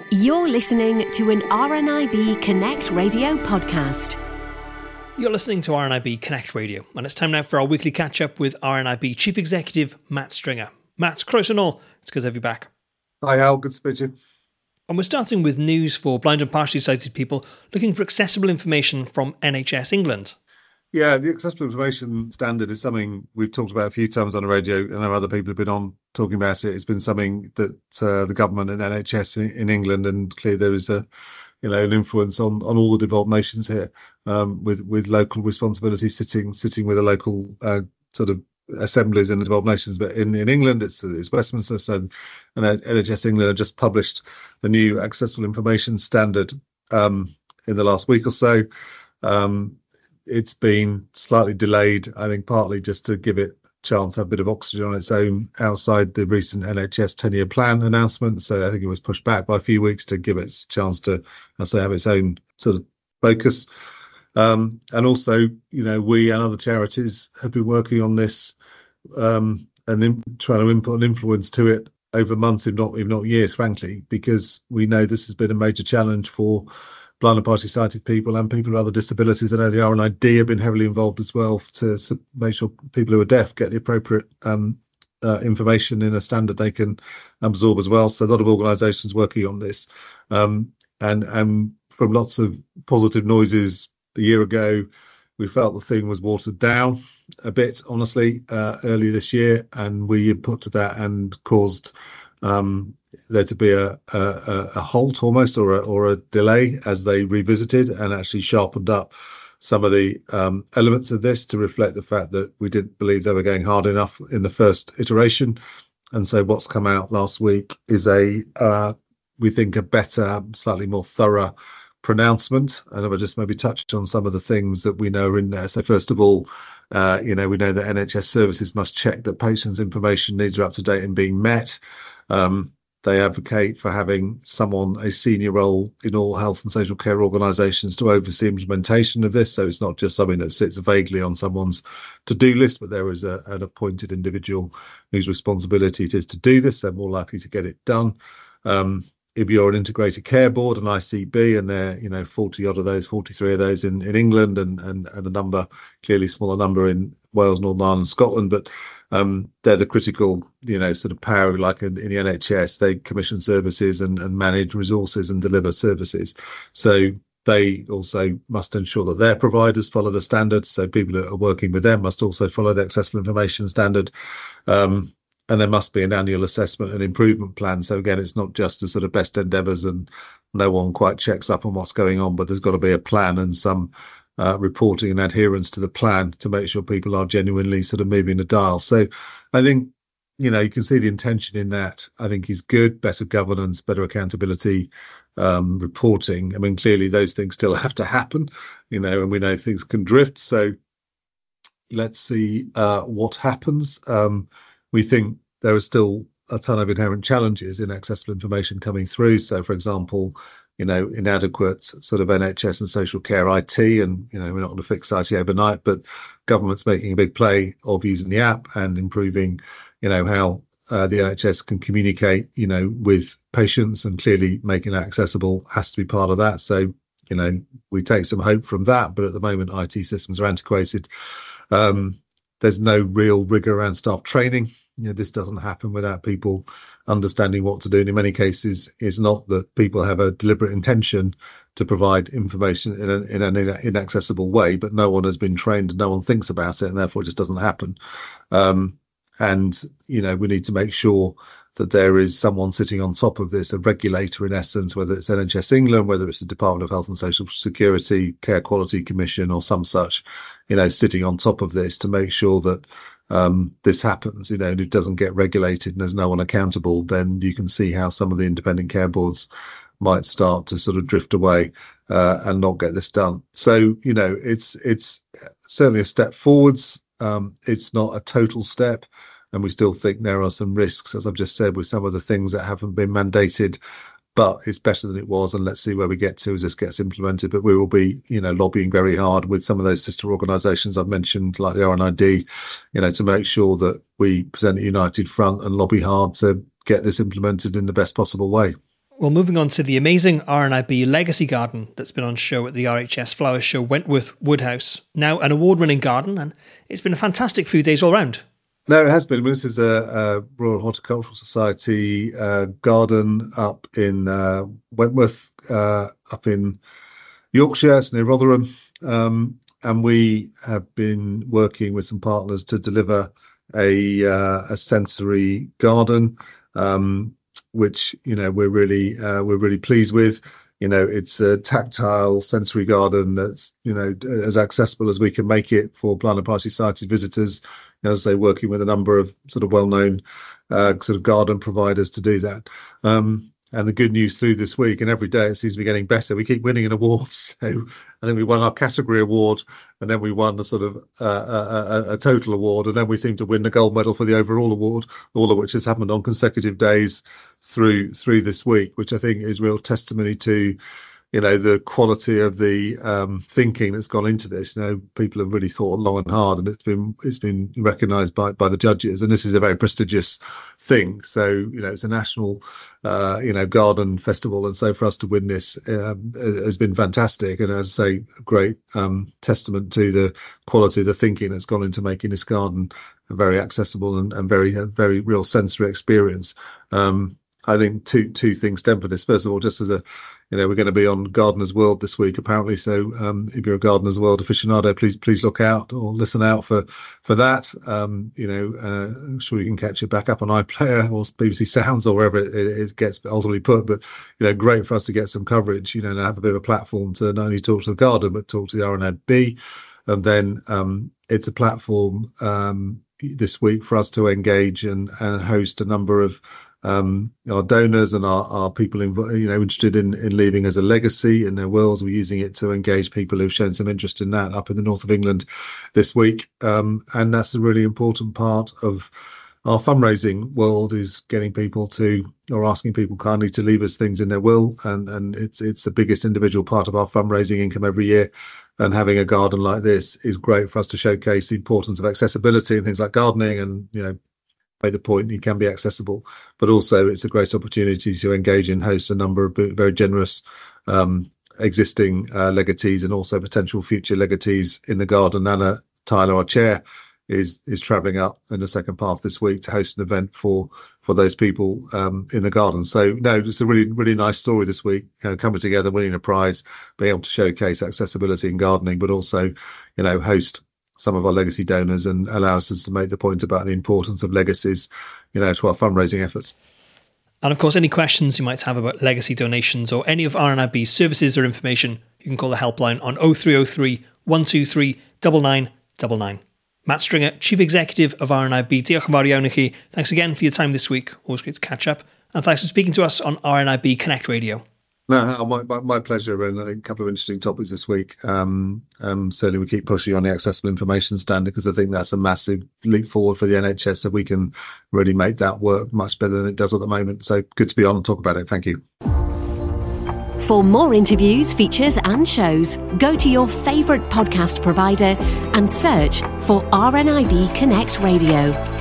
You're listening to an RNIB Connect Radio podcast. You're listening to RNIB Connect Radio, and it's time now for our weekly catch-up with RNIB Chief Executive Matt Stringer. Matt, cross and all, it's good to have you back. Hi Al, good to speak to you. And we're starting with news for blind and partially sighted people looking for accessible information from NHS England. Yeah, the Accessible Information Standard is something we've talked about a few times on the radio, and there are other people who've been on talking about it. It's been something that the government and NHS in England, and clearly there is an influence on all the developed nations here, with local responsibility sitting with a local sort of assemblies in the developed nations. But in England, it's Westminster. So, and NHS England have just published the new Accessible Information Standard in the last week or so. It's been slightly delayed, I think, partly just to give it a chance to have a bit of oxygen on its own outside the recent NHS 10-year plan announcement. So I think it was pushed back by a few weeks to give it a chance to, have its own sort of focus. And also, we and other charities have been working on this and trying to input an influence to it over months, if not years, frankly, because we know this has been a major challenge for blind and partially sighted people and people with other disabilities. I know the RNID have been heavily involved as well to make sure people who are deaf get the appropriate information in a standard they can absorb as well. So a lot of organisations working on this, and from lots of positive noises a year ago, we felt the thing was watered down a bit, honestly, earlier this year, and we put to that and caused there to be a halt almost, or a delay as they revisited and actually sharpened up some of the elements of this to reflect the fact that we didn't believe they were going hard enough in the first iteration. And so what's come out last week is we think a better, slightly more thorough pronouncement. And I'll just maybe touch on some of the things that we know are in there. So first of all, we know that NHS services must check that patients' information needs are up to date and being met. They advocate for having a senior role in all health and social care organisations to oversee implementation of this. So it's not just something that sits vaguely on someone's to-do list, but there is an appointed individual whose responsibility it is to do this. They're more likely to get it done. If you're an integrated care board, an ICB, and there are 43 of those in England, and a number, clearly smaller number in Wales, Northern Ireland, Scotland, but they're the critical, sort of power, like in the NHS. They commission services and manage resources and deliver services. So they also must ensure that their providers follow the standards. So people that are working with them must also follow the Accessible Information Standard. And there must be an annual assessment and improvement plan. So again, it's not just a sort of best endeavours and no one quite checks up on what's going on, but there's got to be a plan and some reporting and adherence to the plan to make sure people are genuinely sort of moving the dial. So I think, you can see the intention in that, I think, is good. Better governance, better accountability, reporting. I mean, clearly those things still have to happen, and we know things can drift. So let's see what happens. We think there are still a ton of inherent challenges in accessible information coming through. So, for example, inadequate sort of NHS and social care IT, and, we're not going to fix IT overnight, but government's making a big play of using the app and improving, how the NHS can communicate, with patients, and clearly making that accessible has to be part of that. So, we take some hope from that, but at the moment, IT systems are antiquated. There's no real rigor around staff training. This doesn't happen without people understanding what to do. And in many cases, it's not that people have a deliberate intention to provide information in an inaccessible way, but no one has been trained and no one thinks about it, and therefore it just doesn't happen. And, we need to make sure that there is someone sitting on top of this, a regulator in essence, whether it's NHS England, whether it's the Department of Health and Social Security, Care Quality Commission or some such, sitting on top of this to make sure that this happens, and it doesn't get regulated and there's no one accountable. Then you can see how some of the independent care boards might start to sort of drift away and not get this done. So, it's certainly a step forwards. It's not a total step. And we still think there are some risks, as I've just said, with some of the things that haven't been mandated, but it's better than it was. And let's see where we get to as this gets implemented. But we will be, lobbying very hard with some of those sister organisations I've mentioned, like the RNID, to make sure that we present a united front and lobby hard to get this implemented in the best possible way. Well, moving on to the amazing RNIB Legacy Garden that's been on show at the RHS Flower Show Wentworth Woodhouse. Now an award-winning garden, and it's been a fantastic few days all round. No, it has been. This is a Royal Horticultural Society garden up in Wentworth, up in Yorkshire, it's near Rotherham. And we have been working with some partners to deliver a sensory garden, which we're really pleased with. It's a tactile sensory garden that's as accessible as we can make it for Blind and Partially Sighted visitors. As I say, working with a number of sort of well-known sort of garden providers to do that. And the good news through this week, and every day it seems to be getting better. We keep winning an awards. So I think we won our category award, and then we won the sort of a total award, and then we seem to win the gold medal for the overall award. All of which has happened on consecutive days through this week, which I think is real testimony to the quality of the thinking that's gone into this. People have really thought long and hard, and it's been recognised by the judges. And this is a very prestigious thing. So it's a national garden festival, and so for us to win this has been fantastic. And as I say, great testament to the quality of the thinking that's gone into making this garden a very accessible and very real sensory experience. I think two things stem from this. First of all, just as we're going to be on Gardener's World this week, apparently. So if you're a Gardener's World aficionado, please look out or listen out for that. I'm sure you can catch it back up on iPlayer or BBC Sounds or wherever it gets ultimately put. But, great for us to get some coverage, and have a bit of a platform to not only talk to the garden, but talk to the RNIB. And then it's a platform this week for us to engage and host a number of our donors and our people interested in leaving as a legacy in their wills. We're using it to engage people who've shown some interest in that up in the north of England this week, and that's a really important part of our fundraising world, is getting people asking people kindly to leave us things in their will, and it's the biggest individual part of our fundraising income every year. And having a garden like this is great for us to showcase the importance of accessibility and things like gardening, and made the point it can be accessible, but also it's a great opportunity to engage and host a number of very generous existing legatees and also potential future legatees in the garden. Anna Tyler, our chair, is travelling up in the second part of this week to host an event for those people in the garden. So it's a really, really nice story this week, coming together, winning a prize, being able to showcase accessibility in gardening, but also, host some of our legacy donors and allows us to make the point about the importance of legacies, to our fundraising efforts. And of course, any questions you might have about legacy donations or any of RNIB's services or information, you can call the helpline on 0303 123 9999. Matt Stringer, Chief Executive of RNIB. Diolch yn fawr iawn i chi. Thanks again for your time this week. Always great to catch up. And thanks for speaking to us on RNIB Connect Radio. No, my pleasure, and I think a couple of interesting topics this week. Certainly we keep pushing on the accessible information standard, because I think that's a massive leap forward for the NHS, so we can really make that work much better than it does at the moment. So good to be on and talk about it. Thank you. For more interviews, features and shows, go to your favourite podcast provider and search for RNIB Connect Radio.